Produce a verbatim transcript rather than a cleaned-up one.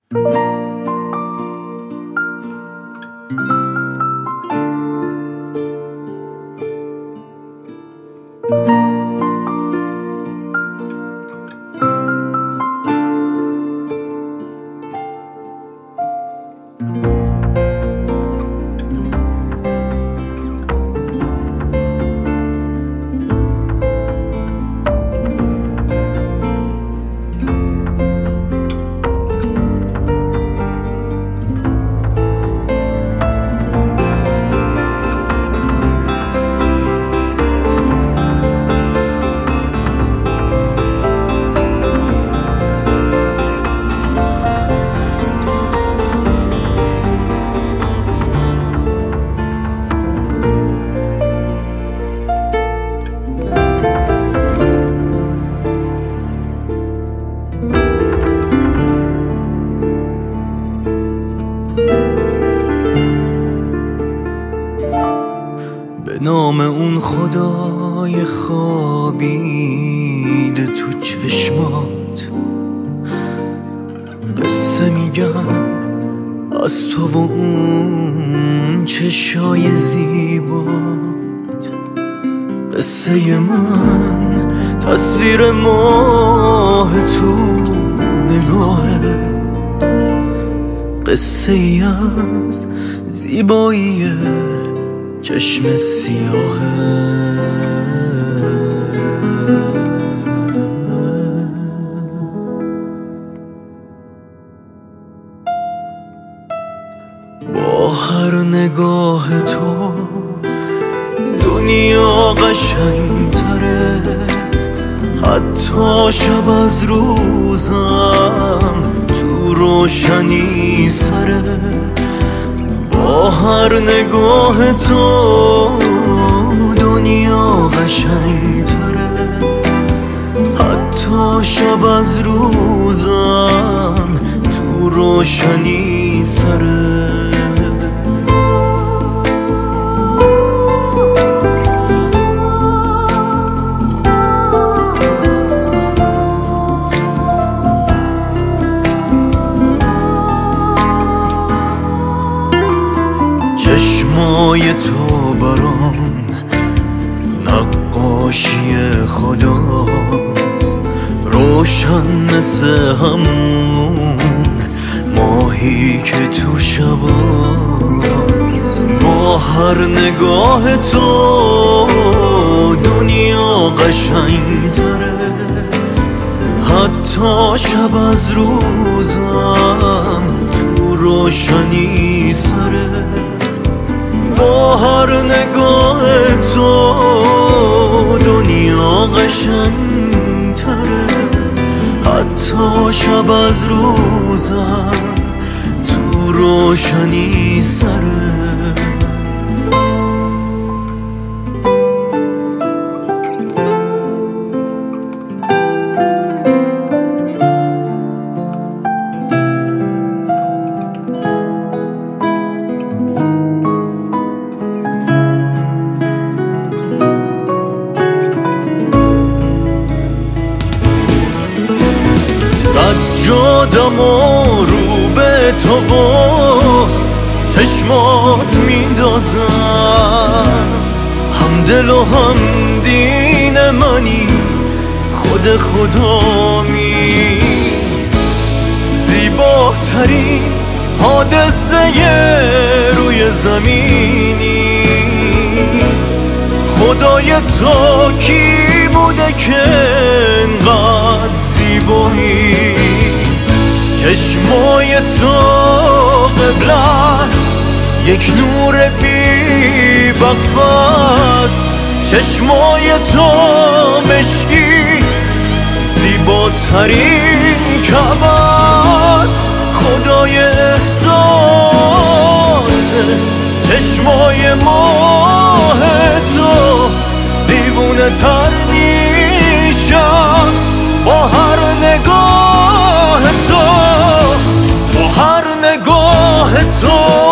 به نام اون خدای خوابیده تو چشمات، قصه میگن از تو و اون چشای زیبات. قصه من تصویر ماه تو نگاهت، قصه ای از زیبایی چشم سیاهه. با هر نگاه تو دنیا قشنگتره، حتی شب از روزم تو روشنی سره. با هر نگاه تو دنیا قشنگتره، حتی شب از روزم تو روشنی سره. چشمای تو برام نقاشی خداست، روشن مثل همون ماهی که تو شباست. با هر نگاه تو دنیا قشنگتره، حتی شب از روزم تو روشنی سره. با هر نگاه تو دنیا قشنگتره، حتی شب از روزم تو روشنی سره. سجادم و رو به تو و چشمات میندازم، هم دل و هم دین منی، خود خدا می زیباترین حادثه روی زمینی. خدای تو کی بوده که انقدر زیبایی؟ چشمای تو قبله یک نور بی وقفست، چشمای تو مشکی زیباترین کعبه‌ست. خدای احساسه چشمای ماه تو، دیوونه تر میشم با هر نگاه تو، با هر نگاه تو.